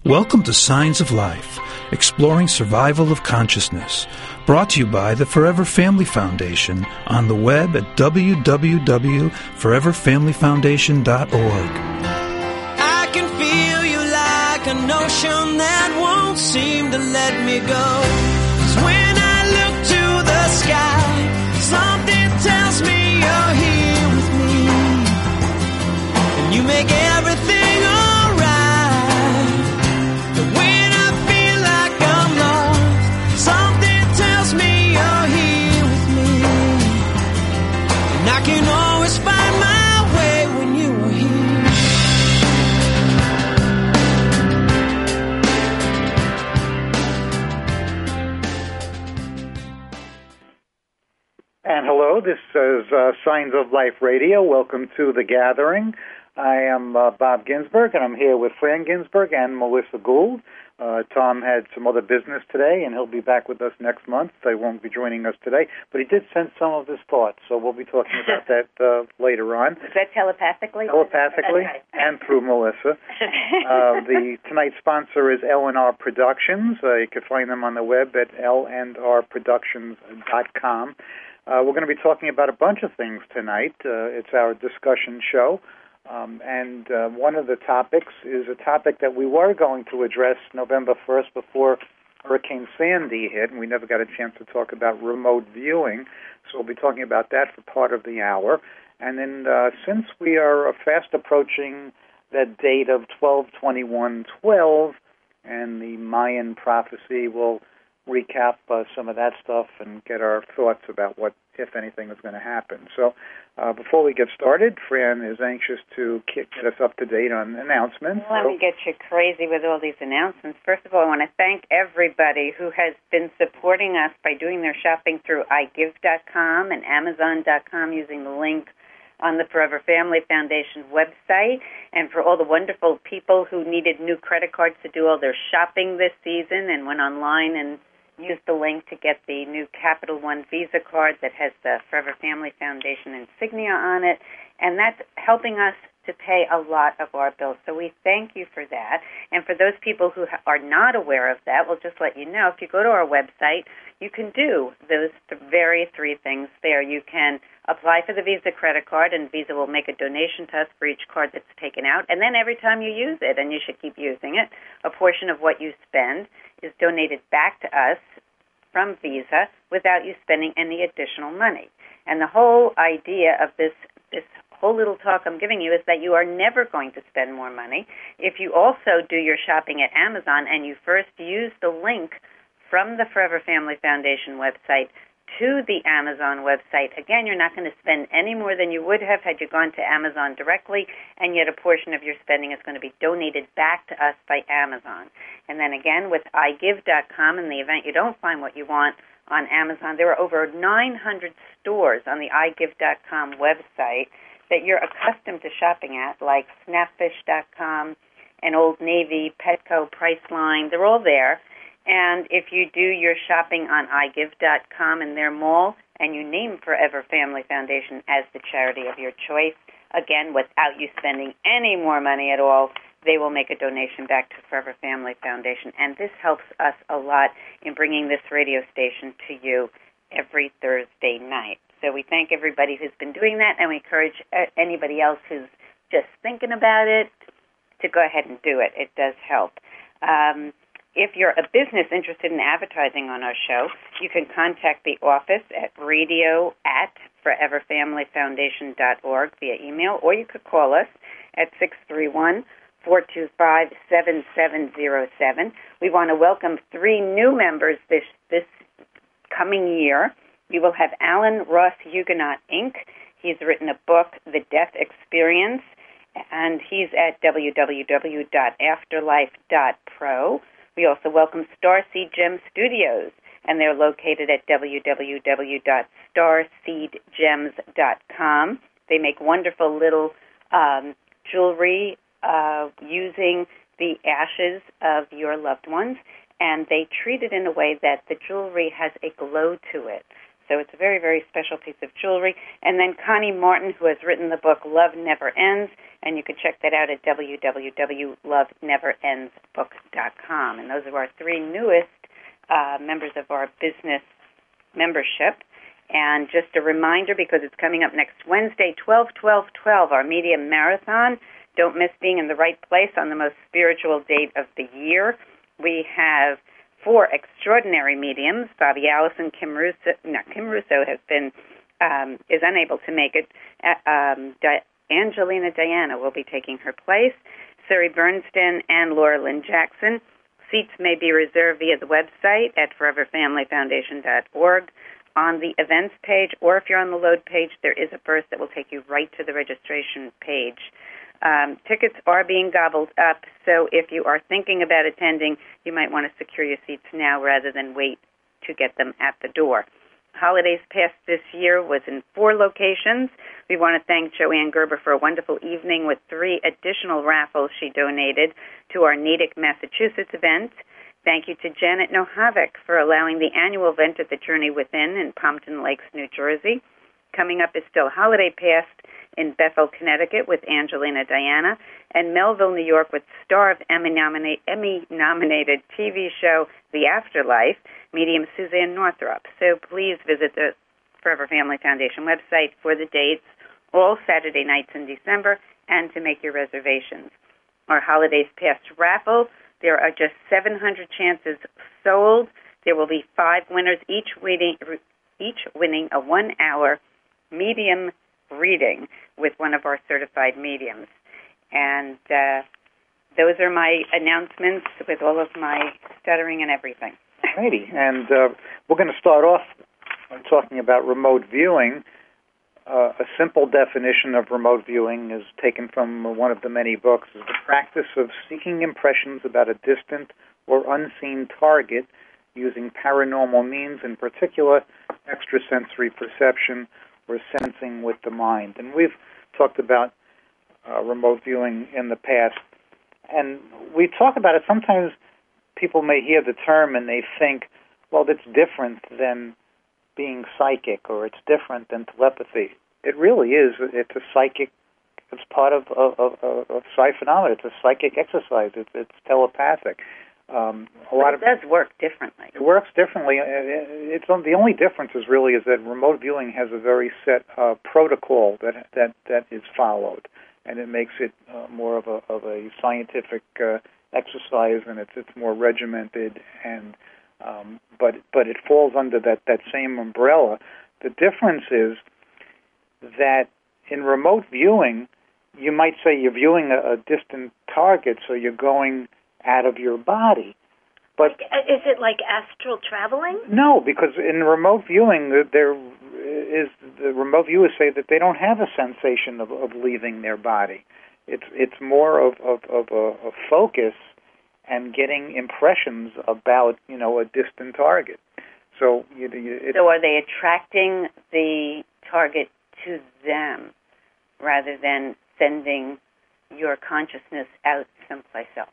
Welcome to Signs of Life, exploring survival of consciousness, brought to you by the Forever Family Foundation on the web at www.foreverfamilyfoundation.org. I can feel you like an ocean that won't seem to let me go. 'Cause when I look to the sky, something tells me you're here with me, and you make everything I can always find my way when you are here. And hello, this is Signs of Life Radio. Welcome to The Gathering. I am Bob Ginsberg, and I'm here with Fran Ginsberg and Melissa Gould. Tom had some other business today, and he'll be back with us next month. He won't be joining us today, but he did send some of his thoughts, so we'll be talking about that later on. Is that telepathically? Telepathically, right. And through Melissa. Tonight's sponsor is L&R Productions. You can find them on the web at lnrproductions.com. We're going to be talking about a bunch of things tonight. It's our discussion show. And one of the topics is a topic that we were going to address November 1st before Hurricane Sandy hit, and we never got a chance to talk about remote viewing. So we'll be talking about that for part of the hour. And then since we are fast approaching that date of 12/21/12 and the Mayan prophecy, we'll recap some of that stuff and get our thoughts about what, if anything, is going to happen. So before we get started, Fran is anxious to get us up to date on announcements. Let me get you crazy with all these announcements. First of all, I want to thank everybody who has been supporting us by doing their shopping through iGive.com and Amazon.com using the link on the Forever Family Foundation website, and for all the wonderful people who needed new credit cards to do all their shopping this season and went online and used the link to get the new Capital One Visa card that has the Forever Family Foundation insignia on it, and that's helping us to pay a lot of our bills. So we thank you for that. And for those people who are not aware of that, we'll just let you know, if you go to our website, you can do those three things there. You can apply for the Visa credit card, and Visa will make a donation to us for each card that's taken out. And then every time you use it, and you should keep using it, a portion of what you spend is donated back to us from Visa without you spending any additional money. And the whole idea of this whole little talk I'm giving you is that you are never going to spend more money if you also do your shopping at Amazon and you first use the link from the Forever Family Foundation website to the Amazon website. Again, you're not going to spend any more than you would have had you gone to Amazon directly, and yet a portion of your spending is going to be donated back to us by Amazon. And then again, with iGive.com, in the event you don't find what you want on Amazon, there are over 900 stores on the iGive.com website that you're accustomed to shopping at, like Snapfish.com and Old Navy, Petco, Priceline. They're all there. And if you do your shopping on iGive.com in their mall and you name Forever Family Foundation as the charity of your choice, again, without you spending any more money at all, they will make a donation back to Forever Family Foundation. And this helps us a lot in bringing this radio station to you every Thursday night. So we thank everybody who's been doing that, and we encourage anybody else who's just thinking about it to go ahead and do it. It does help. If you're a business interested in advertising on our show, you can contact the office at radio@foreverfamilyfoundation.org via email, or you could call us at 631-425-7707. We want to welcome 3 new members this coming year. We will have Alan Ross Huguenot, Inc. He's written a book, The Death Experience, and he's at www.afterlife.pro. We also welcome Starseed Gem Studios, and they're located at www.starseedgems.com. They make wonderful little jewelry using the ashes of your loved ones, and they treat it in a way that the jewelry has a glow to it. So it's a very, very special piece of jewelry. And then Connie Martin, who has written the book Love Never Ends, And you can check that out at www.loveneverendsbook.com. And those are our three newest members of our business membership. And just a reminder, because it's coming up next Wednesday, 12/12/12, our Media Marathon. Don't miss being in the right place on the most spiritual date of the year. We have 4 extraordinary mediums. Bobby Allison, Kim Russo has been is unable to make it. Angelina Diana will be taking her place. Suri Bernstein and Laura Lynn Jackson. Seats may be reserved via the website at foreverfamilyfoundation.org on the events page, or if you're on the load page, there is a burst that will take you right to the registration page. Tickets are being gobbled up, so if you are thinking about attending, you might want to secure your seats now rather than wait to get them at the door. Holidays Past this year was in 4 locations. We want to thank Joanne Gerber for a wonderful evening with 3 additional raffles she donated to our Natick, Massachusetts event. Thank you to Janet Nohavik for allowing the annual event at the Journey Within in Pompton Lakes, New Jersey. Coming up is still Holiday Past in Bethel, Connecticut with Angelina Diana, and Melville, New York with star of Emmy-nominated TV show The Afterlife, medium Suzanne Northrup. So please visit the Forever Family Foundation website for the dates, all Saturday nights in December, and to make your reservations. Our Holidays Past raffle, there are just 700 chances sold. There will be 5 winners, each winning a 1-hour medium reading with one of our certified mediums. And those are my announcements with all of my stuttering and everything. Alrighty, and we're going to start off by talking about remote viewing. A simple definition of remote viewing is taken from one of the many books, is the practice of seeking impressions about a distant or unseen target using paranormal means, in particular extrasensory perception or sensing with the mind. And we've talked about remote viewing in the past, and we talk about it. Sometimes people may hear the term and they think, well, that's different than being psychic, or it's different than telepathy. It really is. It's a psychic. It's part of psi phenomena. It's a psychic exercise. It's telepathic. It does work differently. It works differently. The only difference is that remote viewing has a very set protocol that is followed, and it makes it more of a scientific exercise, and it's more regimented, and but it falls under that same umbrella. The difference is that in remote viewing, you might say you're viewing a distant target, so you're going out of your body. But is it like astral traveling? No, because in remote viewing, the remote viewers say that they don't have a sensation of leaving their body. It's more of a focus and getting impressions about a distant target. So so are they attracting the target to them rather than sending your consciousness out someplace else?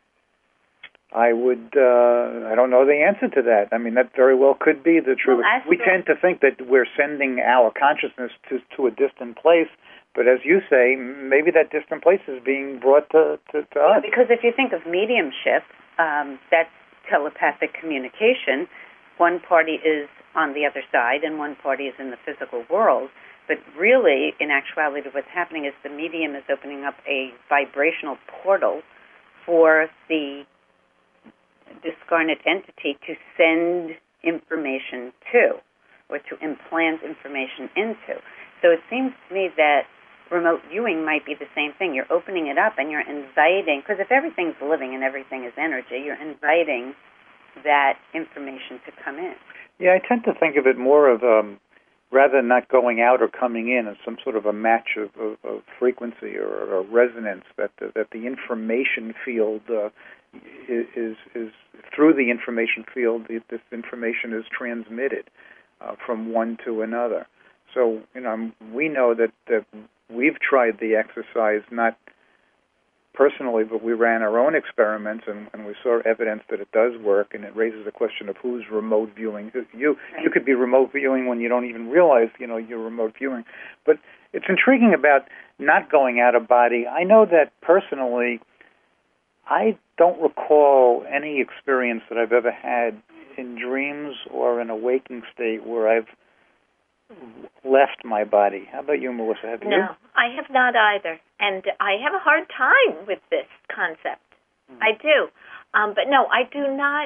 I don't know the answer to that. I mean, that very well could be the truth. Well, we tend to think that we're sending our consciousness to a distant place, but as you say, maybe that distant place is being brought to us. Because if you think of mediumship, that's telepathic communication. One party is on the other side and one party is in the physical world. But really, in actuality, what's happening is the medium is opening up a vibrational portal for the discarnate entity to send information to, or to implant information into. So it seems to me that remote viewing might be the same thing. You're opening it up and you're inviting, because if everything's living and everything is energy, you're inviting that information to come in. Yeah, I tend to think of it more of rather than not going out or coming in as some sort of a match of frequency or a resonance, that the information field is through the information field, this information is transmitted from one to another. So, we know that we've tried the exercise, not personally, but we ran our own experiments, and we saw evidence that it does work, and it raises the question of who's remote viewing. You could be remote viewing when you don't even realize, you're remote viewing. But it's intriguing about not going out of body, I know that personally, I don't recall any experience that I've ever had in dreams or in a waking state where I've left my body. How about you, Melissa? Have you? No, I have not either. And I have a hard time with this concept. I do. But no, I do not.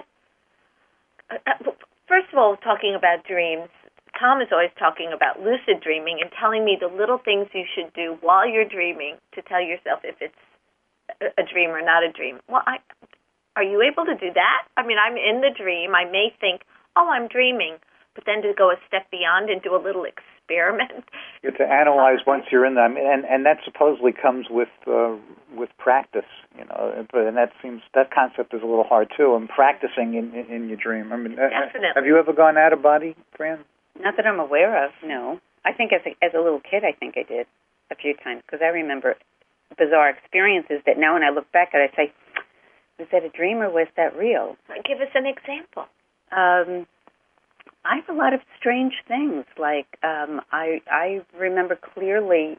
First of all, talking about dreams, Tom is always talking about lucid dreaming and telling me the little things you should do while you're dreaming to tell yourself if it's a dream or not a dream. Well, are you able to do that? I mean, I'm in the dream. I may think, oh, I'm dreaming, but then to go a step beyond and do a little experiment. You have to analyze once you're in them, and that supposedly comes with practice, and that concept is a little hard too. And practicing in your dream. I mean, definitely. Have you ever gone out of body, Fran? Not that I'm aware of. No, I think as a little kid, I think I did a few times because I remember bizarre experiences that now when I look back at it, I say, was that a dream or was that real? Give us an example. I have a lot of strange things. Like I remember clearly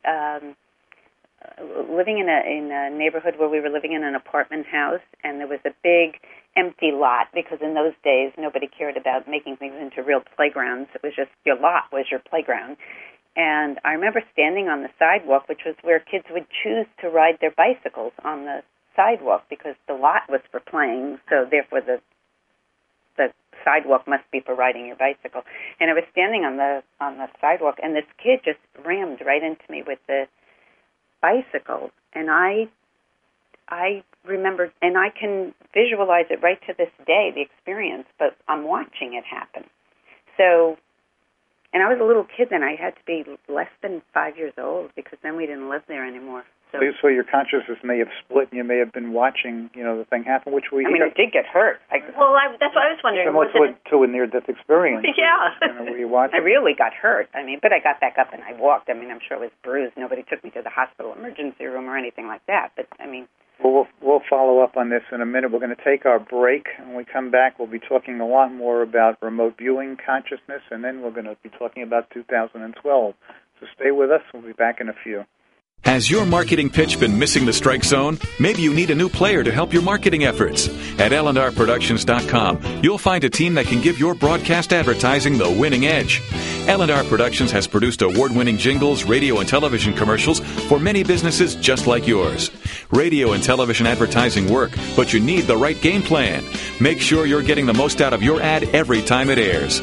living in a neighborhood where we were living in an apartment house, and there was a big empty lot because in those days nobody cared about making things into real playgrounds. It was just your lot was your playground. And I remember standing on the sidewalk, which was where kids would choose to ride their bicycles on the sidewalk because the lot was for playing, so therefore the sidewalk must be for riding your bicycle. And I was standing on the sidewalk, and this kid just rammed right into me with the bicycle. And I remember, and I can visualize it right to this day, the experience, but I'm watching it happen. So, and I was a little kid then. I had to be less than 5 years old because then we didn't live there anymore. So your consciousness may have split, and you may have been watching, the thing happen, which we. I mean, it did get hurt. That's what I was wondering. Similar to a near-death experience. Yeah. Were you watching? I really got hurt. I mean, but I got back up and I walked. I mean, I'm sure it was bruised. Nobody took me to the hospital emergency room or anything like that. But I mean. Well, we'll follow up on this in a minute. We're going to take our break. When we come back, we'll be talking a lot more about remote viewing consciousness, and then we're going to be talking about 2012. So stay with us. We'll be back in a few. Has your marketing pitch been missing the strike zone? Maybe you need a new player to help your marketing efforts. At L&RProductions.com, you'll find a team that can give your broadcast advertising the winning edge. L&R Productions has produced award-winning jingles, radio, and television commercials for many businesses just like yours. Radio and television advertising work, but you need the right game plan. Make sure you're getting the most out of your ad every time it airs.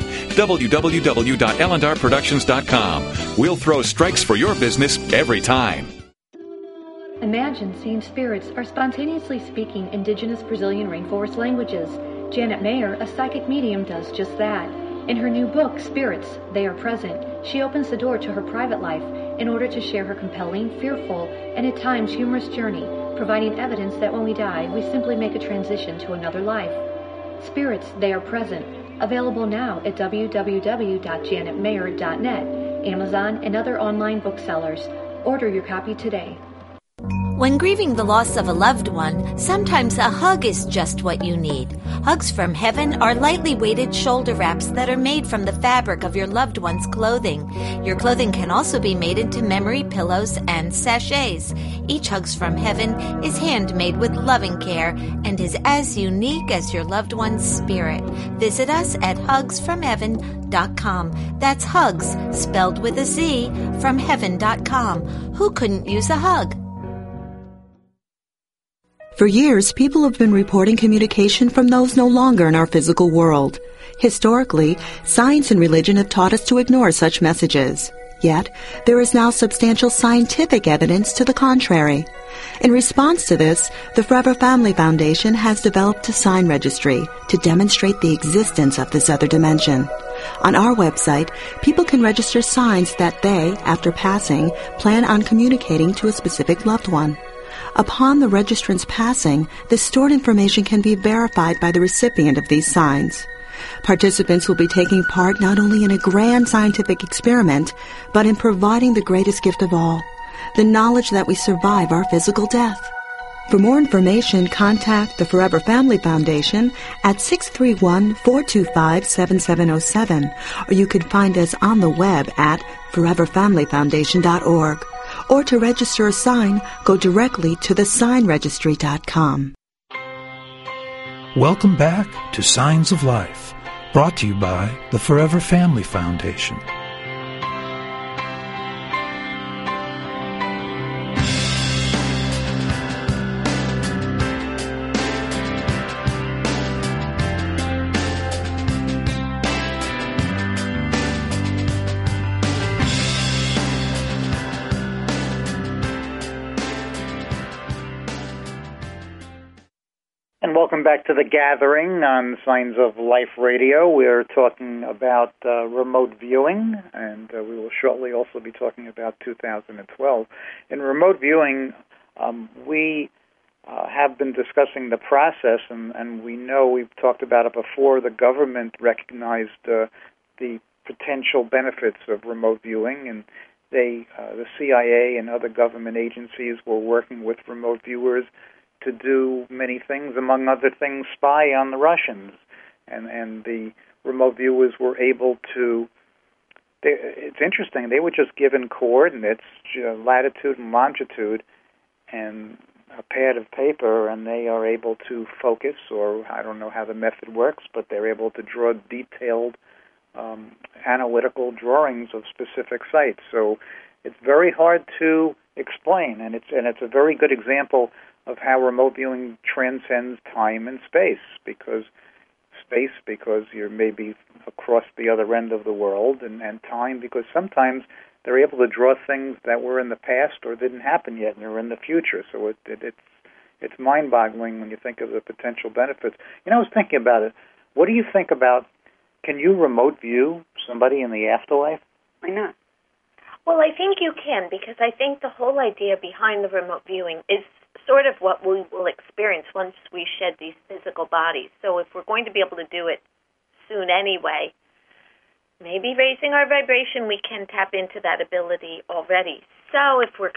www.L&RProductions.com. We'll throw strikes for your business every time. Imagine seeing spirits are spontaneously speaking indigenous Brazilian rainforest languages. Janet Mayer, a psychic medium, does just that. In her new book, Spirits, They Are Present, she opens the door to her private life in order to share her compelling, fearful, and at times humorous journey, providing evidence that when we die, we simply make a transition to another life. Spirits, They Are Present, available now at www.janetmayer.net, Amazon, and other online booksellers. Order your copy today. When grieving the loss of a loved one, sometimes a hug is just what you need. Hugs from Heaven are lightly weighted shoulder wraps that are made from the fabric of your loved one's clothing. Your clothing can also be made into memory pillows and sachets. Each Hugs from Heaven is handmade with loving care and is as unique as your loved one's spirit. Visit us at hugsfromheaven.com. That's hugs, spelled with a Z, from heaven.com. Who couldn't use a hug? For years, people have been reporting communication from those no longer in our physical world. Historically, science and religion have taught us to ignore such messages. Yet, there is now substantial scientific evidence to the contrary. In response to this, the Forever Family Foundation has developed a sign registry to demonstrate the existence of this other dimension. On our website, people can register signs that they, after passing, plan on communicating to a specific loved one. Upon the registrant's passing, the stored information can be verified by the recipient of these signs. Participants will be taking part not only in a grand scientific experiment, but in providing the greatest gift of all, the knowledge that we survive our physical death. For more information, contact the Forever Family Foundation at 631-425-7707, or you can find us on the web at foreverfamilyfoundation.org. or to register a sign, go directly to thesignregistry.com. Welcome back to Signs of Life, brought to you by the Forever Family Foundation. Welcome back to The Gathering on Signs of Life Radio. We're talking about remote viewing, and we will shortly also be talking about 2012. In remote viewing, we have been discussing the process, and we know we've talked about it before. The government recognized the potential benefits of remote viewing, and the CIA and other government agencies were working with remote viewers to do many things, among other things, spy on the Russians. And the remote viewers were able to, it's interesting, they were just given coordinates, latitude and longitude, and a pad of paper, and they are able to focus, or I don't know how the method works, but they're able to draw detailed analytical drawings of specific sites. So it's very hard to explain, and it's a very good example of how remote viewing transcends time and space, because you're maybe across the other end of the world, and time because sometimes they're able to draw things that were in the past or didn't happen yet and they're in the future. So it's mind-boggling when you think of the potential benefits. I was thinking about it. What do you think about, can you remote view somebody in the afterlife? Why not? Well, I think you can, because I think the whole idea behind the remote viewing is sort of what we will experience once we shed these physical bodies. So if we're going to be able to do it soon anyway, maybe raising our vibration, we can tap into that ability already. So if we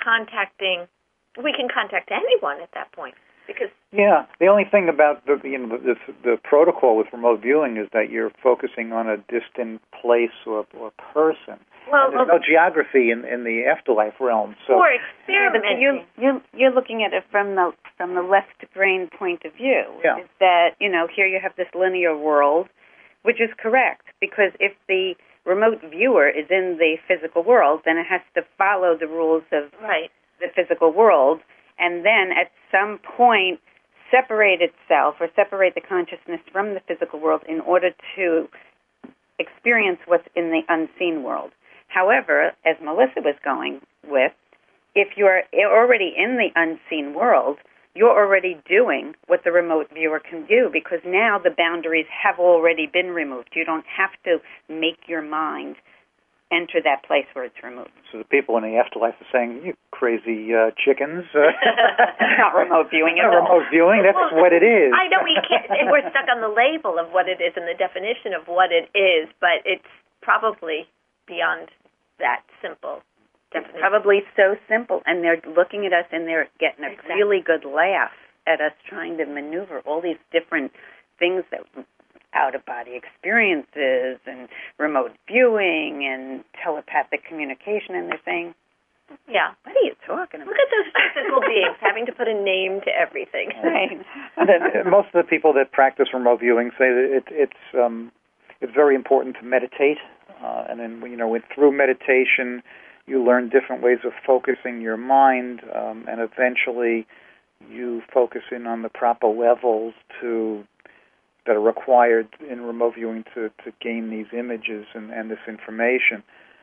can contact anyone at that point. Because the only thing about the protocol with remote viewing is that you're focusing on a distant place or person. Well, there's no geography in the afterlife realm. So for experimenting, you're looking at it from the left brain point of view. Yeah. Is that here you have this linear world, which is correct, because if the remote viewer is in the physical world, then it has to follow the rules of the physical world, and then at some point separate itself or separate the consciousness from the physical world in order to experience what's in the unseen world. However, as Melissa was going with, if you're already in the unseen world, you're already doing what the remote viewer can do, because now the boundaries have already been removed. You don't have to make your mind enter that place where it's removed. So the people in the afterlife are saying, you crazy chickens. Not remote viewing at all. Remote viewing, that's what it is. I know we can't, we're stuck on the label of what it is and the definition of what it is, but it's probably beyond that simple definition. It's probably so simple, and they're looking at us and they're getting a really good laugh at us trying to maneuver all these different things, that out-of-body experiences and remote viewing and telepathic communication, and they're saying, what are you talking about? Look at those physical beings having to put a name to everything. Right. Most of the people that practice remote viewing say that it's very important to meditate, and then through meditation you learn different ways of focusing your mind, and eventually you focus in on the proper levels that are required in remote viewing to gain these images and this information.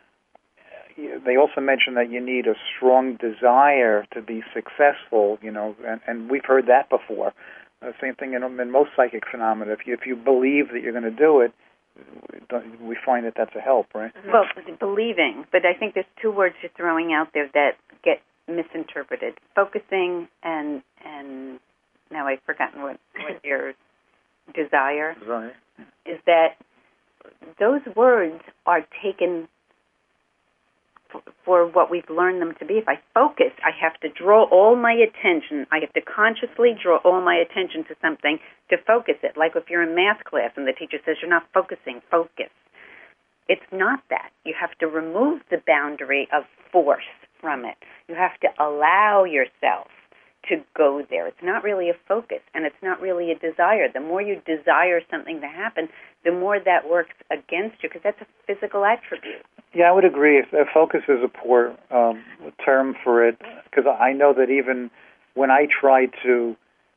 They also mention that you need a strong desire to be successful, and we've heard that before. Same thing in most psychic phenomena. If you believe that you're going to do it, we find that that's a help, right? Well, believing, but I think there's two words you're throwing out there that get misinterpreted. Focusing and now I've forgotten what your desire is. That those words are taken for what we've learned them to be. If I focus, I have to draw all my attention. I have to consciously draw all my attention to something to focus it. Like if you're in math class and the teacher says you're not focusing, focus. It's not that. You have to remove the boundary of force from it. You have to allow yourself to go there. It's not really a focus, and it's not really a desire. The more you desire something to happen, the more that works against you, because that's a physical attribute. Yeah, I would agree. Focus is a poor term for it, because I know that even when I try to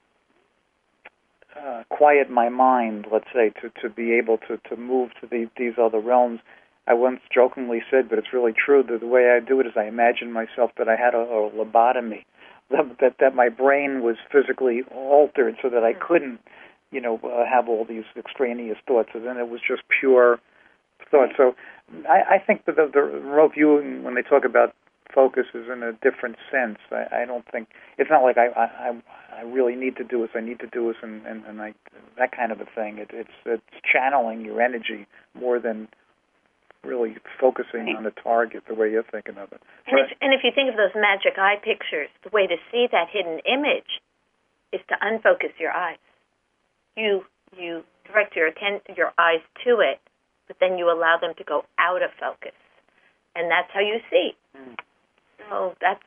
quiet my mind, let's say, to be able to move to these other realms, I once jokingly said, but it's really true, that the way I do it is I imagine myself that I had a lobotomy, that my brain was physically altered so that I couldn't, have all these extraneous thoughts, and then it was just pure thought. So I think that the remote viewing, when they talk about focus, is in a different sense. I don't think, it's not like I really need to do this, I need to do this, and that kind of a thing. It's channeling your energy more than really focusing on the target the way you're thinking of it. And if you think of those magic eye pictures, the way to see that hidden image is to unfocus your eyes. You direct your eyes to it, but then you allow them to go out of focus, and that's how you see. So that's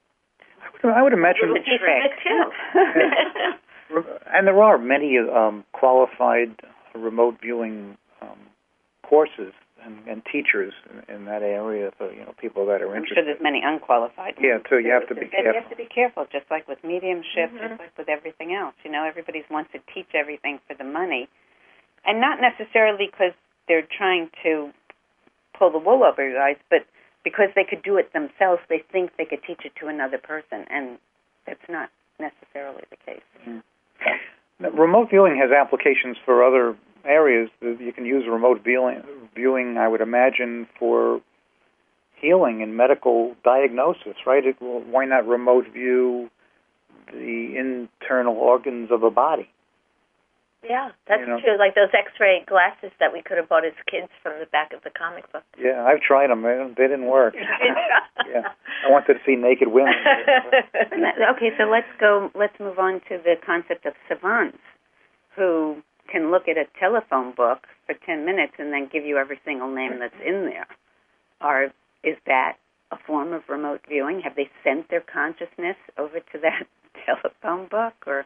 I would imagine a trick too. And there are many qualified remote viewing courses and teachers in that area for people that are interested. I'm sure there's many unqualified ones. Yeah, too. You have to be careful. You have to be careful, just like with mediumship, just like with everything else. Everybody wants to teach everything for the money, and not necessarily because they're trying to pull the wool over your eyes, but because they could do it themselves. They think they could teach it to another person, and that's not necessarily the case. Now, remote viewing has applications for other areas. You can use remote viewing, I would imagine, for healing and medical diagnosis, right? Why not remote view the internal organs of a body? Yeah, that's true. Like those X-ray glasses that we could have bought as kids from the back of the comic book. Yeah, I've tried them. They didn't work. Yeah, I wanted to see naked women. Okay, so let's move on to the concept of savants who can look at a telephone book for 10 minutes and then give you every single name that's in there. Is that a form of remote viewing? Have they sent their consciousness over to that telephone book, or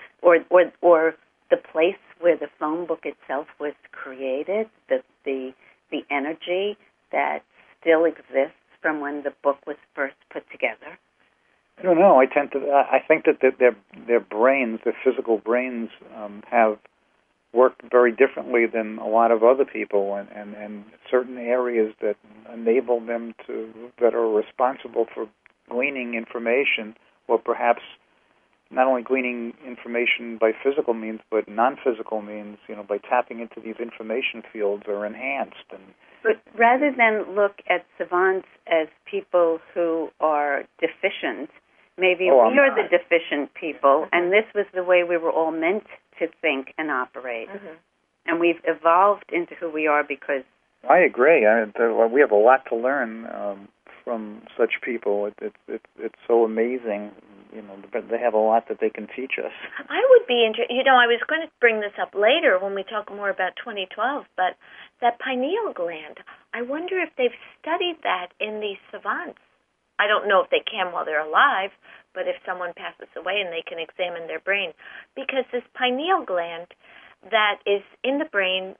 the place where the phone book itself was created, the energy that still exists from when the book was first put together? I don't know. I think that their brains, their physical brains, have worked very differently than a lot of other people, and certain areas that enable them that are responsible for gleaning information, or perhaps not only gleaning information by physical means, but non-physical means, by tapping into these information fields, are enhanced. But rather than look at savants as people who are deficient, maybe we are the deficient people, and this was the way we were all meant to think and operate. And we've evolved into who we are because... I agree. We have a lot to learn from such people. It's so amazing. They have a lot that they can teach us. I would be interested. I was going to bring this up later when we talk more about 2012, but that pineal gland, I wonder if they've studied that in these savants. I don't know if they can while they're alive, but if someone passes away and they can examine their brain. Because this pineal gland that is in the brain,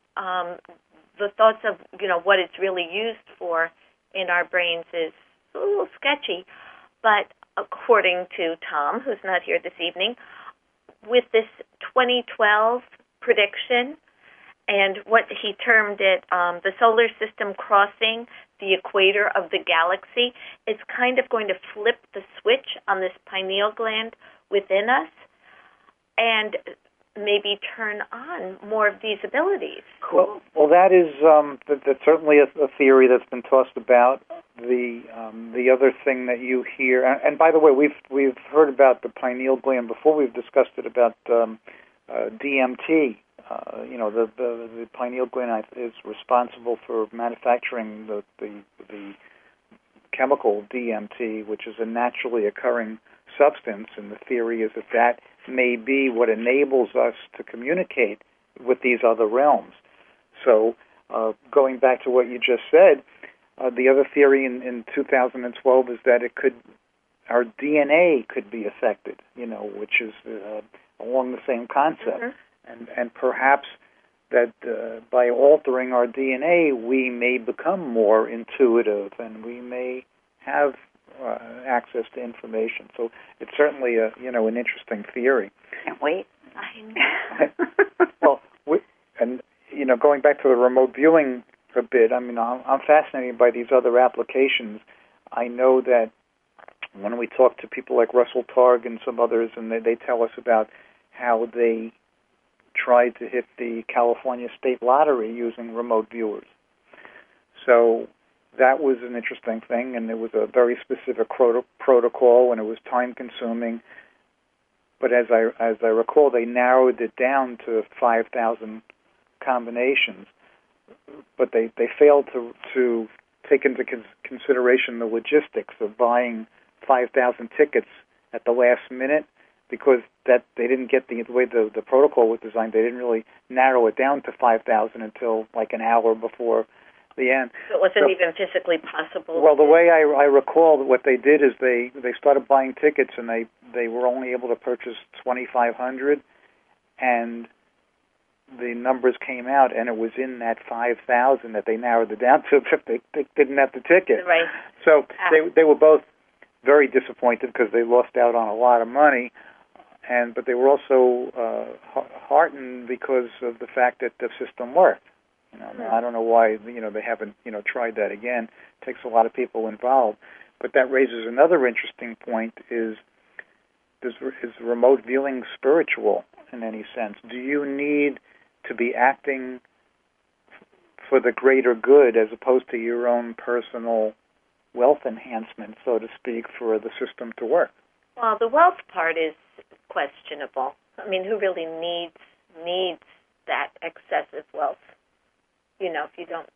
the thoughts of, what it's really used for in our brains is a little sketchy. But according to Tom, who's not here this evening, with this 2012 prediction and what he termed it, the solar system crossing the equator of the galaxy, it's kind of going to flip the switch on this pineal gland within us and maybe turn on more of these abilities. Cool. Well, that is that's certainly a theory that's been tossed about. The other thing that you hear, and by the way, we've heard about the pineal gland before. We've discussed it about DMT. The pineal gland is responsible for manufacturing the chemical DMT, which is a naturally occurring substance, and the theory is that may be what enables us to communicate with these other realms. So going back to what you just said, The other theory in 2012 is that our DNA could be affected, which is along the same concept. And perhaps that by altering our DNA, we may become more intuitive and we may have access to information. So it's certainly an interesting theory. Can't wait. Well, going back to the remote viewing a bit, I'm fascinated by these other applications. I know that when we talk to people like Russell Targ and some others, and they tell us about how they tried to hit the California State Lottery using remote viewers. So that was an interesting thing, and it was a very specific protocol, and it was time-consuming. But as I recall, they narrowed it down to 5,000 combinations. But they failed to take into consideration the logistics of buying 5,000 tickets at the last minute, because that they didn't get the way the protocol was designed. They didn't really narrow it down to 5,000 until like an hour before the end. So it wasn't even physically possible? Well, the way I recall, what they did is they started buying tickets, and they were only able to purchase 2,500, and the numbers came out, and it was in that 5,000 that they narrowed it down to if they didn't have the ticket. Right. So they were both very disappointed because they lost out on a lot of money, but they were also heartened because of the fact that the system worked. I don't know why they haven't tried that again. It takes a lot of people involved, but that raises another interesting point: is remote viewing spiritual in any sense? Do you need to be acting for the greater good as opposed to your own personal wealth enhancement, so to speak, for the system to work? Well, the wealth part is questionable. I mean, who really needs that excessive wealth? If you don't,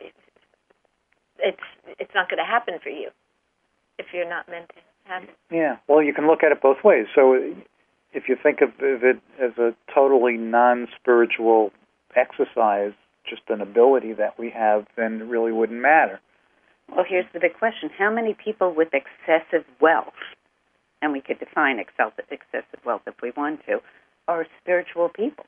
it's not going to happen for you if you're not meant to have it. Yeah. Well, you can look at it both ways. So if you think of it as a totally non-spiritual exercise, just an ability that we have, then it really wouldn't matter. Well, here's the big question. How many people with excessive wealth, and we could define excessive wealth if we want to, are spiritual people?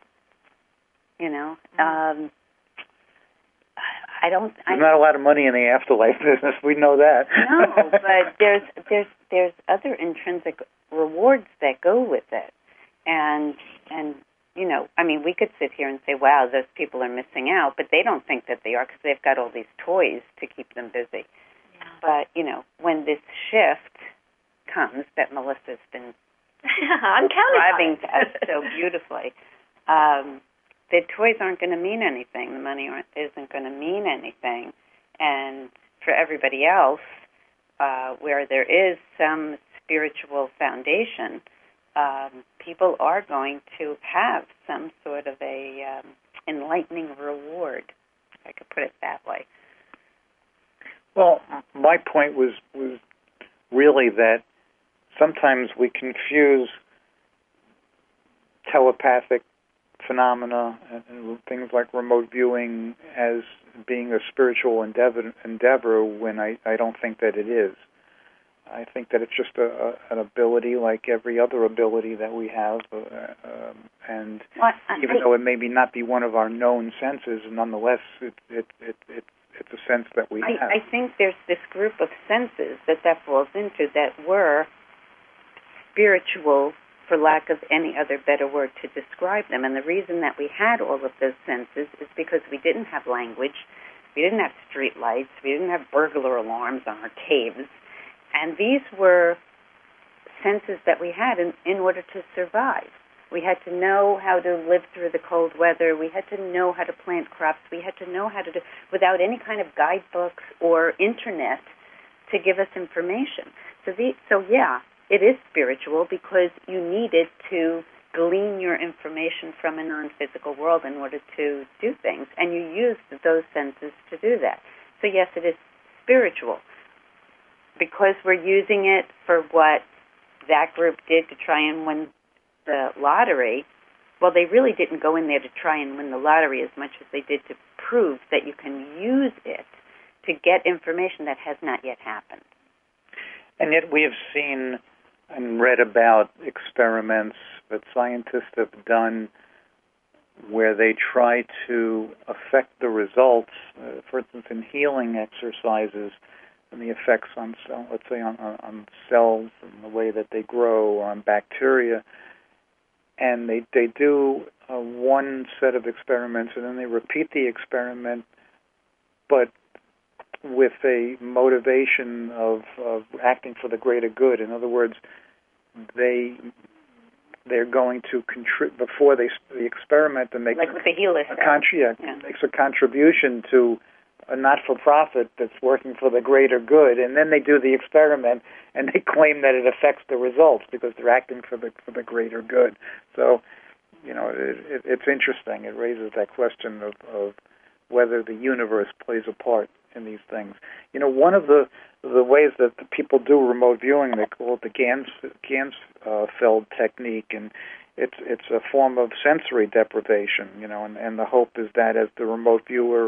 There's not a lot of money in the afterlife business. We know that. No, but there's other intrinsic rewards that go with it, and we could sit here and say, wow, those people are missing out, but they don't think that they are because they've got all these toys to keep them busy. Yeah. But, when this shift comes that Melissa's been describing to us so beautifully, the toys aren't going to mean anything. The money isn't going to mean anything. And for everybody else, where there is some spiritual foundation, people are going to have some sort of a enlightening reward, if I could put it that way. Well, my point was really that sometimes we confuse telepathic phenomena and things like remote viewing as being a spiritual endeavor when I don't think that it is. I think that it's just an ability like every other ability that we have, and even though it may not be one of our known senses, nonetheless, it's a sense that we have. I think there's this group of senses that falls into that were spiritual, for lack of any other better word to describe them. And the reason that we had all of those senses is because we didn't have language, we didn't have street lights, we didn't have burglar alarms on our caves. And these were senses that we had in order to survive. We had to know how to live through the cold weather. We had to know how to plant crops. We had to know how to do, without any kind of guidebooks or internet to give us information. So yeah, it is spiritual because you needed to glean your information from a non-physical world in order to do things, and you used those senses to do that. So yes, it is spiritual. Because we're using it for what that group did to try and win the lottery, well, they really didn't go in there to try and win the lottery as much as they did to prove that you can use it to get information that has not yet happened. And yet we have seen and read about experiments that scientists have done where they try to affect the results, for instance, in healing exercises, and the effects on let's say on cells and the way that they grow, or on bacteria. And they do one set of experiments, and then they repeat the experiment, but with a motivation of acting for the greater good. In other words, they're going to contribute before the experiment to make like with the Helix makes a contribution to a not-for-profit that's working for the greater good, and then they do the experiment and they claim that it affects the results because they're acting for the greater good. So, it's interesting. It raises that question of whether the universe plays a part in these things. One of the ways that the people do remote viewing, they call it the Gansfeld technique, and it's a form of sensory deprivation, and the hope is that as the remote viewer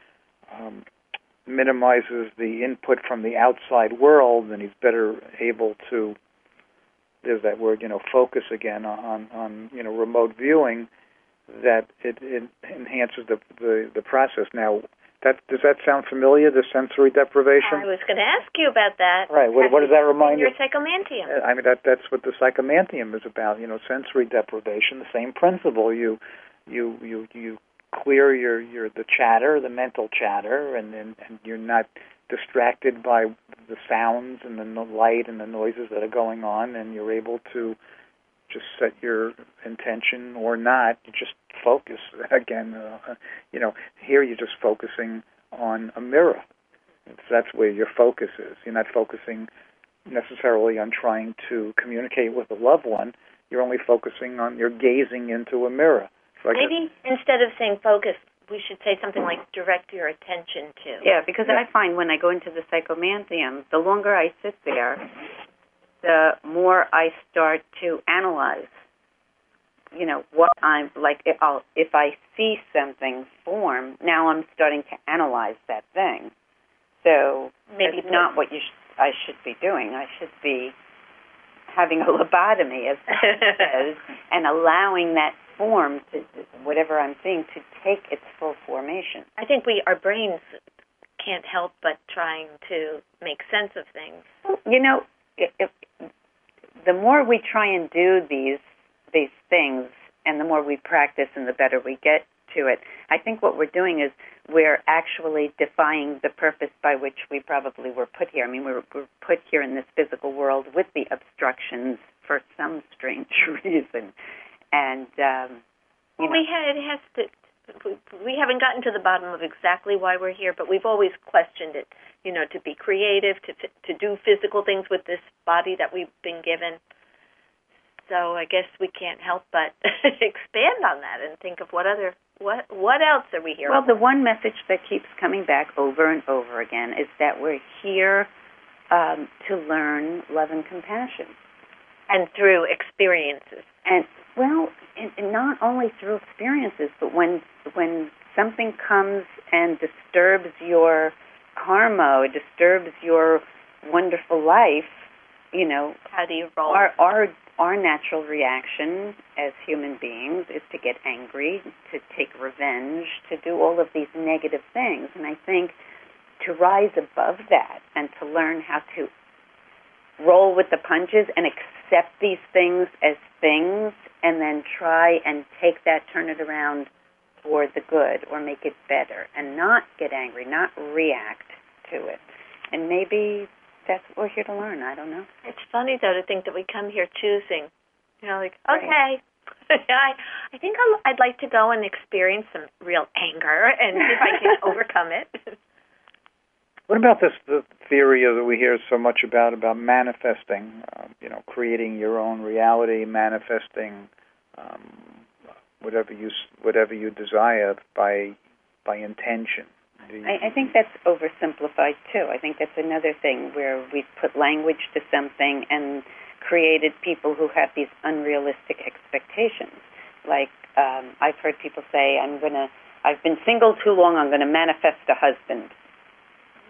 minimizes the input from the outside world, and he's better able to, there's that word, focus again on remote viewing, that it enhances the process. Now, does that sound familiar, the sensory deprivation? I was going to ask you about that. Right. What does that remind you? Your psychomantium. I mean, that's what the psychomantium is about. Sensory deprivation. The same principle. You clear the chatter, the mental chatter, and you're not distracted by the sounds and the light and the noises that are going on, and you're able to just set your intention or not. You just focus again. Here you're just focusing on a mirror. That's where your focus is. You're not focusing necessarily on trying to communicate with a loved one. You're only focusing on, you're gazing into a mirror. So maybe instead of saying focus, we should say something like direct your attention to. Yeah, because I find when I go into the psychomantium, the longer I sit there, the more I start to analyze, what I'm like. If I see something form, now I'm starting to analyze that thing. So maybe it's not what I should be doing. I should be having a lobotomy, as it says, and allowing that form, to whatever I'm seeing, to take its full formation. I think our brains can't help but trying to make sense of things. The more we try and do these things, and the more we practice, and the better we get to it, I think what we're doing is we're actually defying the purpose by which we probably were put here. I mean, we're put here in this physical world with the obstructions for some strange reason. And, we haven't gotten to the bottom of exactly why we're here, but we've always questioned it, to be creative, to do physical things with this body that we've been given. So I guess we can't help but expand on that and think of what else are we here for? Well, the one message that keeps coming back over and over again is that we're here to learn love and compassion. And through experiences. And not only through experiences, but when something comes and disturbs your karma, or disturbs your wonderful life, how do you roll? Our natural reaction as human beings is to get angry, to take revenge, to do all of these negative things. And I think to rise above that and to learn how to roll with the punches and accept these things as things, and then try and take that, turn it around for the good, or make it better, and not get angry, not react to it. And maybe that's what we're here to learn. I don't know. It's funny, though, to think that we come here choosing. Okay, I think I'd like to go and experience some real anger and see if I can overcome it. What about the theory that we hear so much about manifesting, creating your own reality, manifesting whatever you desire by intention? I think that's oversimplified, too. I think that's another thing where we've put language to something and created people who have these unrealistic expectations. Like, I've heard people say, I've been single too long, I'm going to manifest a husband.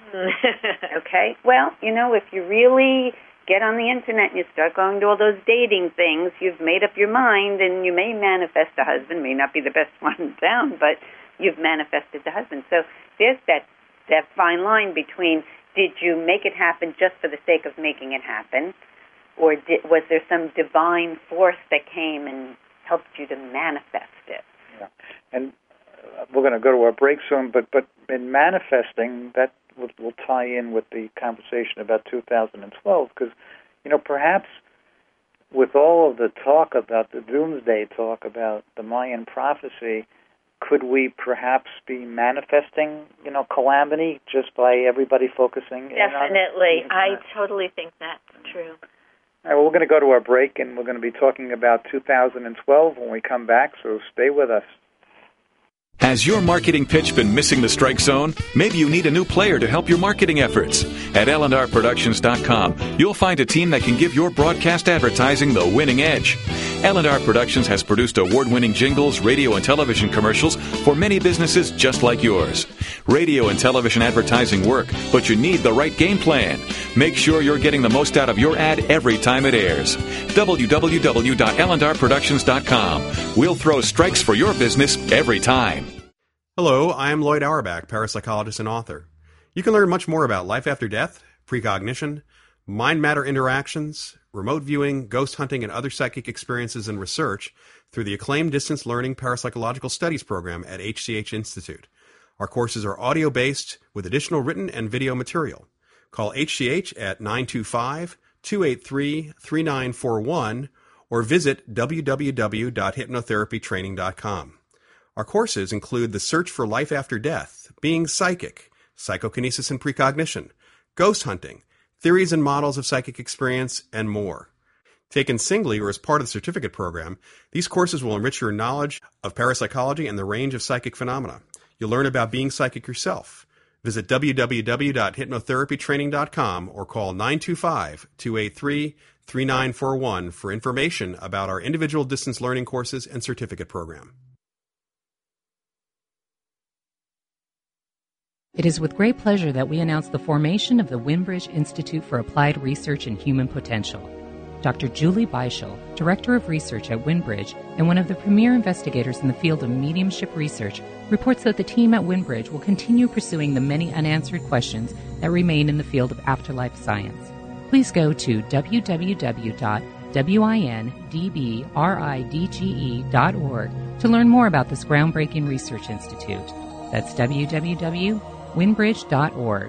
Okay? Well, if you really get on the internet and you start going to all those dating things, you've made up your mind, and you may manifest a husband. May not be the best one in town, but you've manifested the husband. So there's that fine line between, did you make it happen just for the sake of making it happen, or was there some divine force that came and helped you to manifest it? Yeah. And we're going to go to our break soon, but in manifesting, that will tie in with the conversation about 2012, because, perhaps with all of the talk about the doomsday talk about the Mayan prophecy, could we perhaps be manifesting, calamity just by everybody focusing in on it? Definitely. I totally think that's true. All right, well, we're going to go to our break, and we're going to be talking about 2012 when we come back, so stay with us. Has your marketing pitch been missing the strike zone? Maybe you need a new player to help your marketing efforts. At LNRProductions.com, you'll find a team that can give your broadcast advertising the winning edge. L&R Productions has produced award-winning jingles, radio and television commercials for many businesses just like yours. Radio and television advertising work, but you need the right game plan. Make sure you're getting the most out of your ad every time it airs. www.LNRProductions.com. We'll throw strikes for your business every time. Hello, I am Lloyd Auerbach, parapsychologist and author. You can learn much more about life after death, precognition, mind-matter interactions, remote viewing, ghost hunting, and other psychic experiences and research through the acclaimed distance learning parapsychological studies program at HCH Institute. Our courses are audio-based with additional written and video material. Call HCH at 925-283-3941 or visit www.hypnotherapytraining.com. Our courses include The Search for Life After Death, Being Psychic, Psychokinesis and Precognition, Ghost Hunting, Theories and Models of Psychic Experience, and more. Taken singly or as part of the certificate program, these courses will enrich your knowledge of parapsychology and the range of psychic phenomena. You'll learn about being psychic yourself. Visit www.hypnotherapytraining.com or call 925-283-3941 for information about our individual distance learning courses and certificate program. It is with great pleasure that we announce the formation of the Winbridge Institute for Applied Research in Human Potential. Dr. Julie Beischel, Director of Research at Winbridge and one of the premier investigators in the field of mediumship research, reports that the team at Winbridge will continue pursuing the many unanswered questions that remain in the field of afterlife science. Please go to www.windbridge.org to learn more about this groundbreaking research institute. That's www.windbridge.org.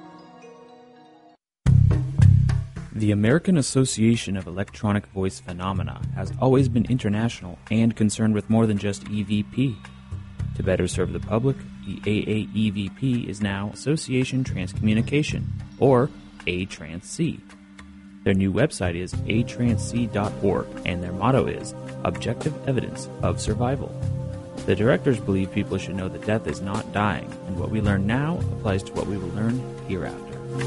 The American Association of Electronic Voice Phenomena has always been international and concerned with more than just EVP. To better serve the public, the AAEVP is now Association Transcommunication, or ATRANSC. Their new website is atransc.org, and their motto is Objective Evidence of Survival. The directors believe people should know that death is not dying, and what we learn now applies to what we will learn hereafter.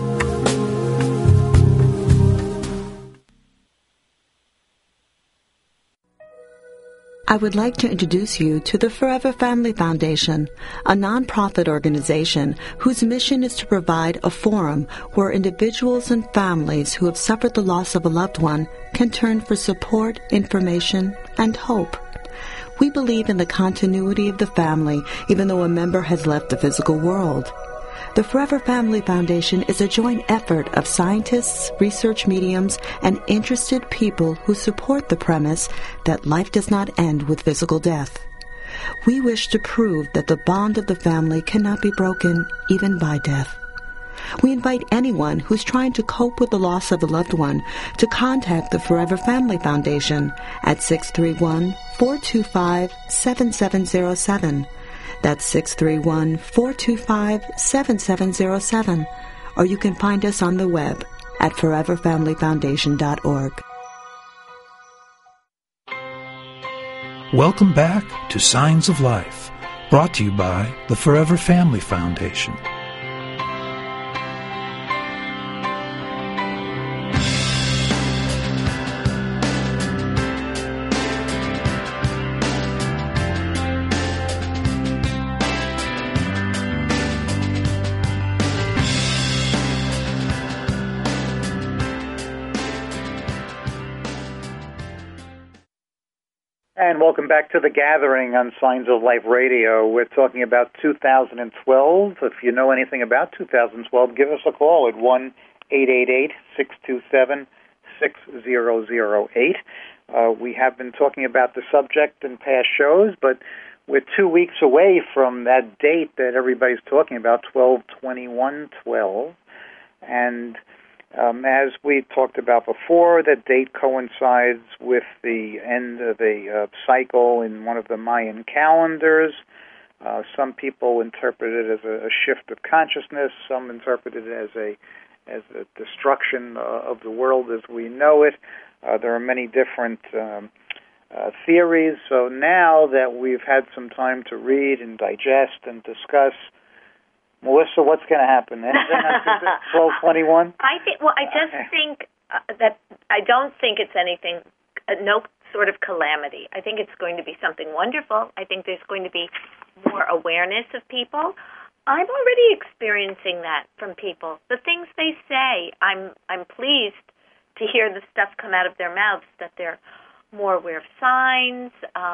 I would like to introduce you to the Forever Family Foundation, a nonprofit organization whose mission is to provide a forum where individuals and families who have suffered the loss of a loved one can turn for support, information, and hope. We believe in the continuity of the family even though a member has left the physical world. The Forever Family Foundation is a joint effort of scientists, research mediums, and interested people who support the premise that life does not end with physical death. We wish to prove that the bond of the family cannot be broken even by death. We invite anyone who's trying to cope with the loss of a loved one to contact the Forever Family Foundation at 631-425-7707. That's 631-425-7707. Or you can find us on the web at foreverfamilyfoundation.org. Welcome back to Signs of Life, brought to you by the Forever Family Foundation. And welcome back to The Gathering on Signs of Life Radio. We're talking about 2012. If you know anything about 2012, give us a call at 1-888-627-6008. We have been talking about the subject in past shows, but we're 2 weeks away from that date that everybody's talking about, 12/21/12. And as we talked about before, that date coincides with the end of a cycle in one of the Mayan calendars. Some people interpret it as a shift of consciousness. Some interpret it as a destruction of the world as we know it. There are many different theories. So now that we've had some time to read and digest and discuss, Melissa, what's going to happen? Anything after 12/21? I think that I don't think it's anything, no sort of calamity. I think it's going to be something wonderful. I think there's going to be more awareness of people. I'm already experiencing that from people. The things they say, I'm pleased to hear the stuff come out of their mouths, that they're more aware of signs.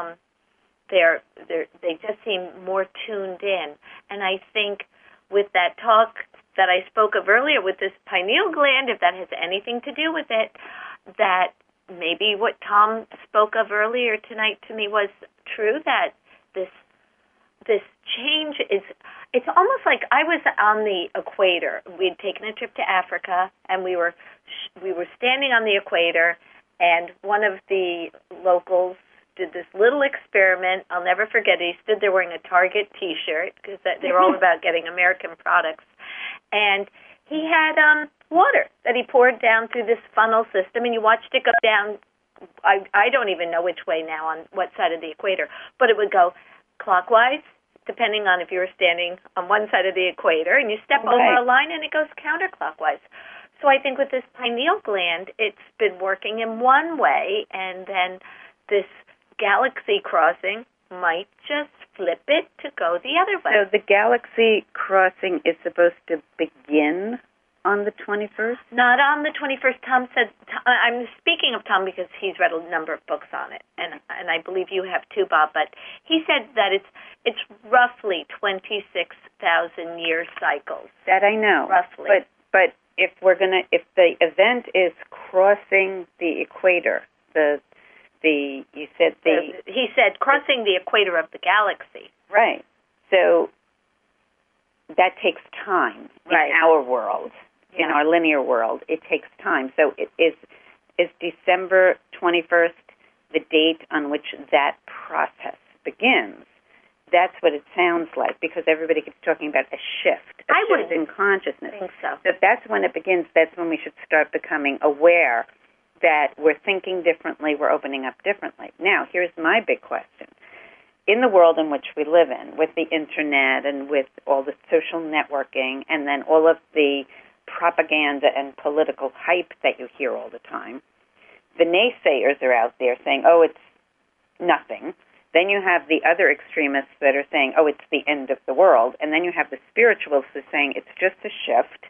They just seem more tuned in, and I think with that talk that I spoke of earlier with this pineal gland, if that has anything to do with it, that maybe what Tom spoke of earlier tonight to me was true, that this change is, it's almost like I was on the equator. We'd taken a trip to Africa, and we were standing on the equator, and one of the locals did this little experiment. I'll never forget it. He stood there wearing a Target T-shirt because they were all about getting American products. And he had water that he poured down through this funnel system, and you watched it go down. I don't even know which way now, on what side of the equator, but it would go clockwise, depending on if you were standing on one side of the equator, and you step over a line, and it goes counterclockwise. So I think with this pineal gland, it's been working in one way, and then this galaxy crossing might just flip it to go the other way. So the galaxy crossing is supposed to begin on the 21st? Not on the 21st. Tom said, I'm speaking of Tom because he's read a number of books on it, and I believe you have too, Bob, but he said that it's roughly 26,000 year cycles. That I know. Roughly. But if the event is crossing the equator, he said crossing the equator of the galaxy. Right. So that takes time in our world, in our linear world. It takes time. So it is December 21st the date on which that process begins. That's what it sounds like, because everybody keeps talking about a shift in consciousness. I think so. So that's when it begins. That's when we should start becoming aware that we're thinking differently, we're opening up differently. Now, here's my big question. In the world in which we live in, with the Internet and with all the social networking and then all of the propaganda and political hype that you hear all the time, the naysayers are out there saying, oh, it's nothing. Then you have the other extremists that are saying, oh, it's the end of the world. And then you have the spiritualists who are saying it's just a shift,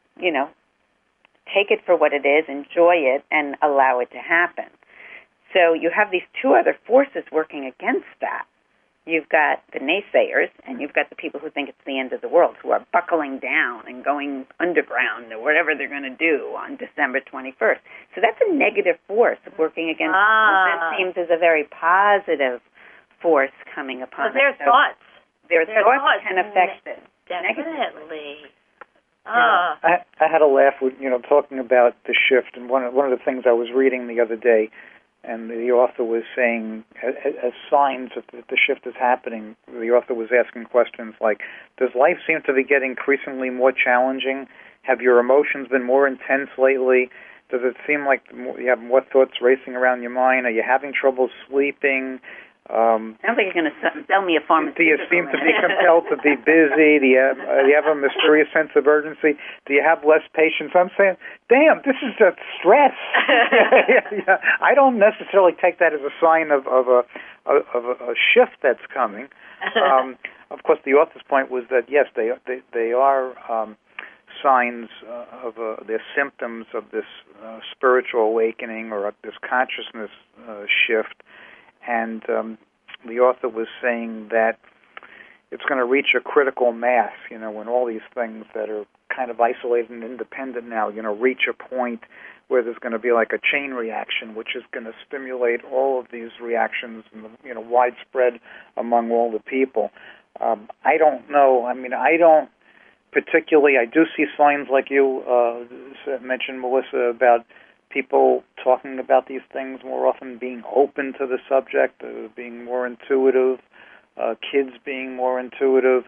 take it for what it is, enjoy it, and allow it to happen. So you have these two other forces working against that. You've got the naysayers, and you've got the people who think it's the end of the world, who are buckling down and going underground or whatever they're going to do on December 21st. So that's a negative force working against what that seems as a very positive force coming upon us. So their thoughts. Their thoughts can affect it. Definitely. I had a laugh with talking about the shift, and one of the things I was reading the other day, and the author was saying, as signs that the shift is happening, the author was asking questions like, does life seem to be getting increasingly more challenging? Have your emotions been more intense lately? Does it seem like you have more thoughts racing around your mind? Are you having trouble sleeping? Sounds like you're going to sell me a pharmaceutical. Do you seem to be compelled to be busy? Do you have a mysterious sense of urgency? Do you have less patience? I'm saying, damn, this is just stress. I don't necessarily take that as a sign of a shift that's coming. Of course, the author's point was that yes, they are signs of they're symptoms of this spiritual awakening or of this consciousness shift. and the author was saying that it's going to reach a critical mass, when all these things that are kind of isolated and independent now, reach a point where there's going to be like a chain reaction, which is going to stimulate all of these reactions, widespread among all the people. I don't know. I mean, I don't particularly. I do see signs like you mentioned, Melissa, about people talking about these things more often, being open to the subject, being more intuitive, kids being more intuitive.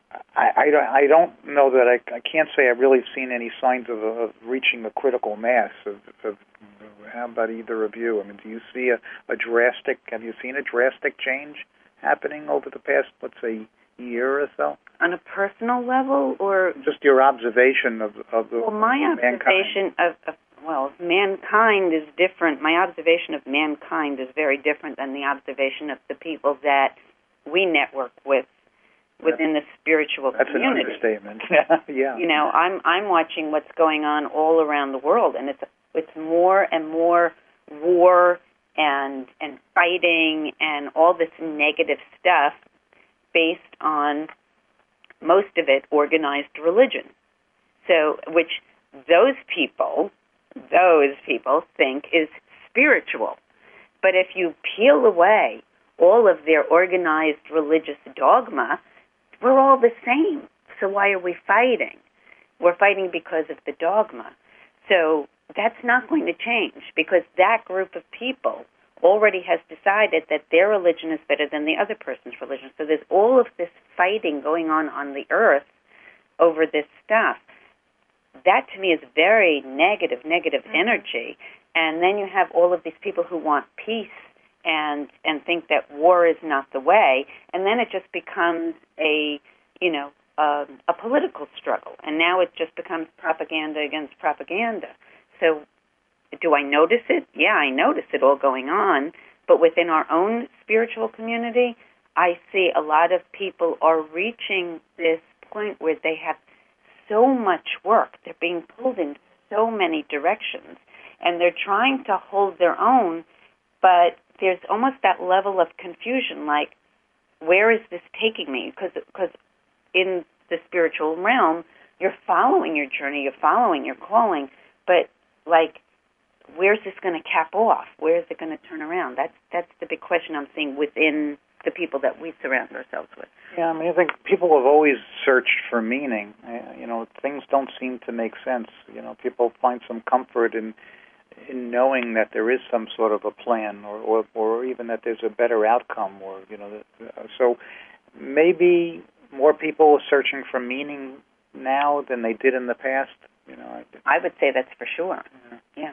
I don't know that I can't say I've really seen any signs of reaching a critical mass. How about either of you? I mean, do you see have you seen a drastic change happening over the past, let's say, year or so? On a personal level, or just your observation of the my observation of mankind is different. My observation of mankind is very different than the observation of the people that we network with within the spiritual community. That's an understatement. Yeah. I'm watching what's going on all around the world, and it's more and more war and fighting and all this negative stuff based on, most of it, organized religion. So, which those people think is spiritual. But if you peel away all of their organized religious dogma, we're all the same. So why are we fighting? We're fighting because of the dogma. So that's not going to change, because that group of people already has decided that their religion is better than the other person's religion. So there's all of this fighting going on the earth over this stuff. That, to me, is very negative energy. And then you have all of these people who want peace and think that war is not the way, and then it just becomes a political struggle, and now it just becomes propaganda against propaganda. So do I notice it? Yeah, I notice it all going on, but within our own spiritual community, I see a lot of people are reaching this point where they have so much work. They're being pulled in so many directions, and they're trying to hold their own, but there's almost that level of confusion, like, where is this taking me? Because in the spiritual realm, you're following your journey, you're following your calling, but, like, where's this going to cap off? Where is it going to turn around? That's the big question I'm seeing within the people that we surround ourselves with. Yeah, I mean, I think people have always searched for meaning. Things don't seem to make sense. People find some comfort in knowing that there is some sort of a plan, or even that there's a better outcome, so maybe more people are searching for meaning now than they did in the past. I would say that's for sure. Yeah.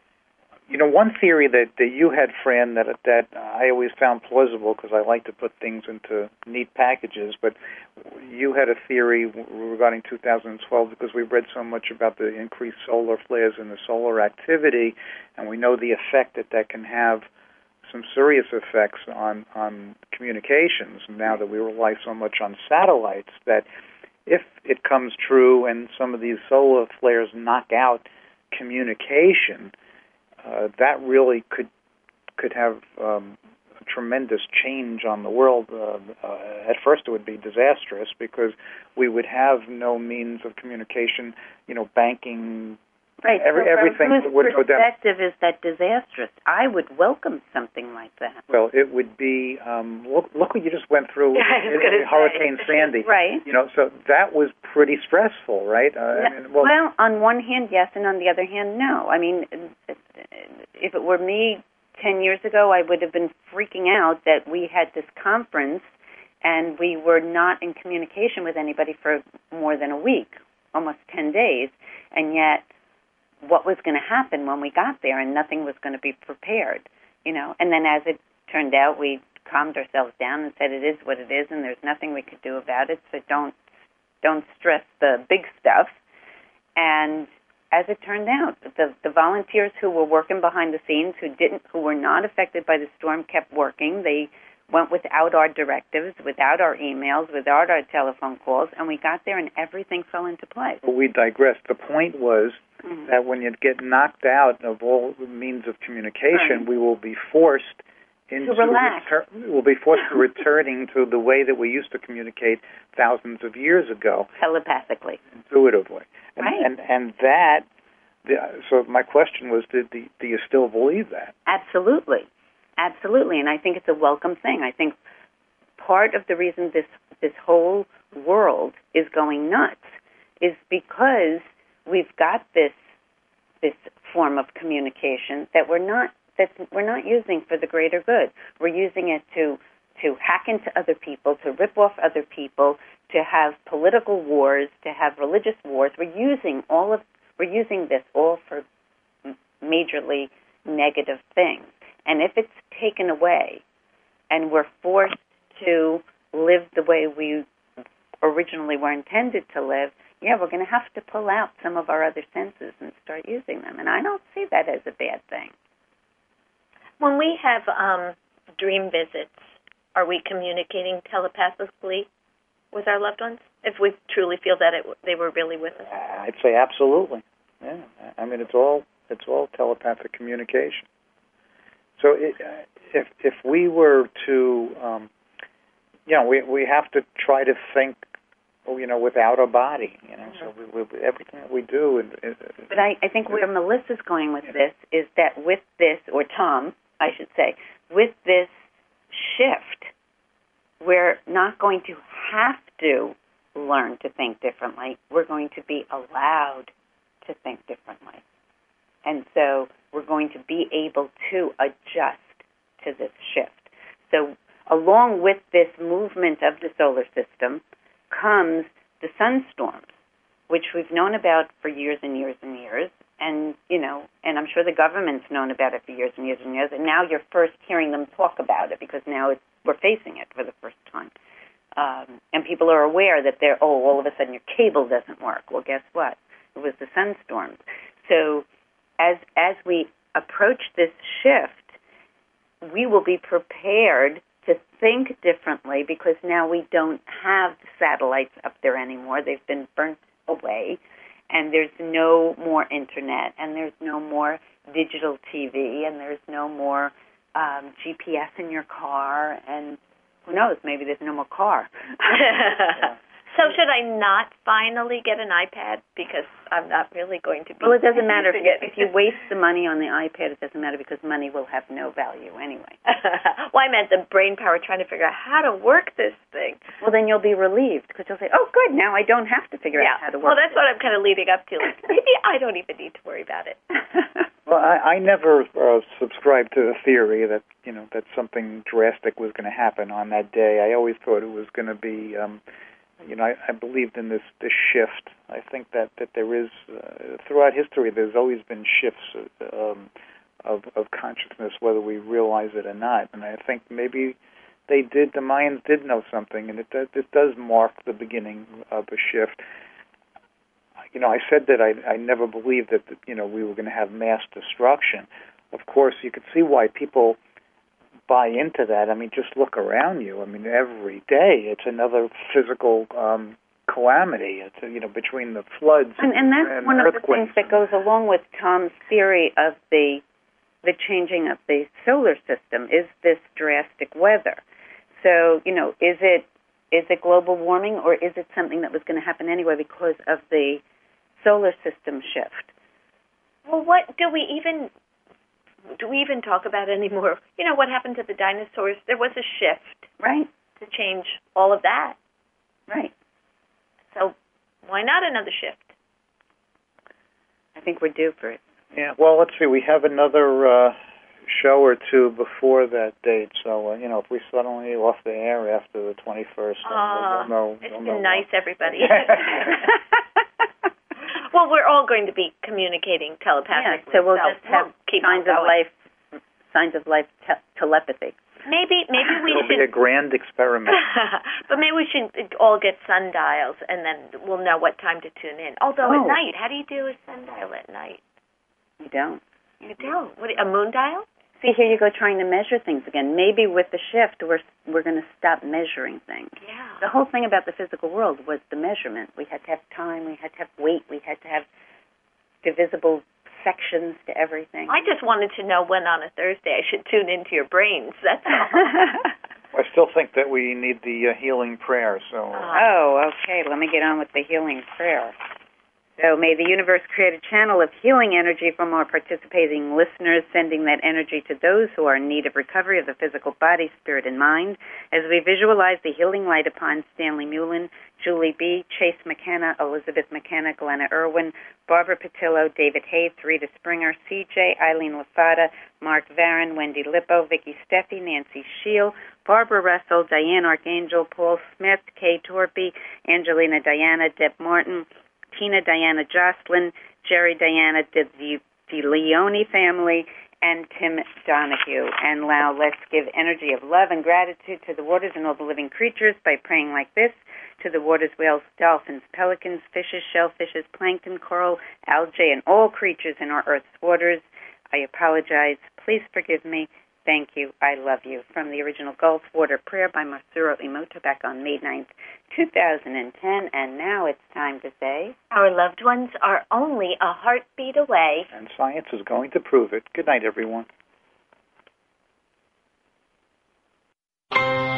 One theory that you had, Fran, that I always found plausible, because I like to put things into neat packages, but you had a theory regarding 2012, because we read so much about the increased solar flares and the solar activity, and we know the effect that can have, some serious effects on communications, now that we rely so much on satellites, that if it comes true and some of these solar flares knock out communication, that really could have a tremendous change on the world. At first it would be disastrous, because we would have no means of communication, banking, right. Everything would go down. Perspective is that disastrous. I would welcome something like that. Well, it would be, look what you just went through in Hurricane Sandy. Right. So that was pretty stressful, right? Well, on one hand, yes, and on the other hand, no. I mean, if it were me 10 years ago, I would have been freaking out that we had this conference and we were not in communication with anybody for more than a week, almost 10 days, and yet what was going to happen when we got there, and nothing was going to be prepared, And then as it turned out, we calmed ourselves down and said it is what it is, and there's nothing we could do about it, so don't stress the big stuff. And as it turned out, the volunteers who were working behind the scenes, who were not affected by the storm, kept working. They went without our directives, without our emails, without our telephone calls, and we got there and everything fell into place. But we digressed. The point was that when you get knocked out of all means of communication, we will be forced into relax. We'll be forced to returning to the way that we used to communicate thousands of years ago, telepathically, intuitively, right? And that. So my question was, do you still believe that? Absolutely, absolutely, and I think it's a welcome thing. I think part of the reason this whole world is going nuts is because we've got this form of communication that we're not using for the greater good. We're using it to hack into other people, to rip off other people, to have political wars, to have religious wars. We're using this all for majorly negative things. And if it's taken away and we're forced to live the way we originally were intended to live, we're going to have to pull out some of our other senses and start using them. And I don't see that as a bad thing. When we have dream visits, are we communicating telepathically with our loved ones? If we truly feel that they were really with us? I'd say absolutely. Yeah, I mean it's all telepathic communication. So if we were to, we have to try to think, without a body. So everything that we do. But I think where Melissa's going with this is that with this, or Tom, I should say, with this shift, we're not going to have to learn to think differently. We're going to be allowed to think differently. And so we're going to be able to adjust to this shift. So along with this movement of the solar system comes the sunstorms, which we've known about for years and years and years. And, and I'm sure the government's known about it for years and years and years. And now you're first hearing them talk about it because now we're facing it for the first time. And people are aware that all of a sudden your cable doesn't work. Well, guess what? It was the sunstorms. So as we approach this shift, we will be prepared to think differently because now we don't have the satellites up there anymore. They've been burnt away, and there's no more internet, and there's no more digital TV, and there's no more GPS in your car, and who knows, maybe there's no more car. So should I not finally get an iPad because I'm not really going to be... Well, it doesn't matter. If you waste the money on the iPad, it doesn't matter because money will have no value anyway. Well, I meant the brain power trying to figure out how to work this thing. Well, then you'll be relieved because you'll say, oh, good, now I don't have to figure out how to work Well, that's what I'm kind of leading up to. Like, maybe I don't even need to worry about it. Well, I never subscribed to the theory that, that something drastic was going to happen on that day. I always thought it was going to be... I believed in this shift. I think that there is, throughout history, there's always been shifts of consciousness, whether we realize it or not. And I think maybe the Mayans did know something, and it does mark the beginning of a shift. I said that I never believed that, we were going to have mass destruction. Of course, you could see why people buy into that. I mean, just look around you. I mean, every day it's another physical calamity. It's between the floods and that's one of the things that goes along with Tom's theory of the changing of the solar system is this drastic weather. So, is it global warming or is it something that was going to happen anyway because of the solar system shift? Well, do we even talk about anymore? What happened to the dinosaurs? There was a shift, right, to change all of that. Right. So why not another shift? I think we're due for it. Yeah, well, let's see. We have another show or two before that date. So, if we suddenly off the air after the 21st, we'll know. It's been nice, everybody. Well, we're all going to be communicating telepathically. Yeah, so we'll just have signs of life telepathy. Maybe we It'll should... be a grand experiment. But maybe we should all get sundials, and then we'll know what time to tune in. Although at night, how do you do a sundial at night? You don't. You don't? What, a moon dial? See, here you go trying to measure things again. Maybe with the shift, we're going to stop measuring things. Yeah. The whole thing about the physical world was the measurement. We had to have time, we had to have weight, we had to have divisible sections to everything. I just wanted to know when on a Thursday I should tune into your brains. That's all. I still think that we need the healing prayer. So. Oh, okay. Let me get on with the healing prayer. So may the universe create a channel of healing energy from our participating listeners, sending that energy to those who are in need of recovery of the physical body, spirit, and mind. As we visualize the healing light upon Stanley Mullen, Julie B., Chase McKenna, Elizabeth McKenna, Glenna Irwin, Barbara Patillo, David Hayes, Rita Springer, CJ, Eileen Lafada, Mark Varon, Wendy Lippo, Vicki Steffi, Nancy Scheel, Barbara Russell, Diane Archangel, Paul Smith, Kay Torpy, Angelina Diana, Deb Martin, Tina Diana Jocelyn, Jerry Diana De Leone family, and Tim Donahue. And now let's give energy of love and gratitude to the waters and all the living creatures by praying like this: to the waters, whales, dolphins, pelicans, fishes, shellfishes, plankton, coral, algae, and all creatures in our Earth's waters. I apologize. Please forgive me. Thank you. I love you. From the original Gulf Water Prayer by Masaru Emoto back on May 9th, 2010. And now it's time to say, our loved ones are only a heartbeat away. And science is going to prove it. Good night, everyone.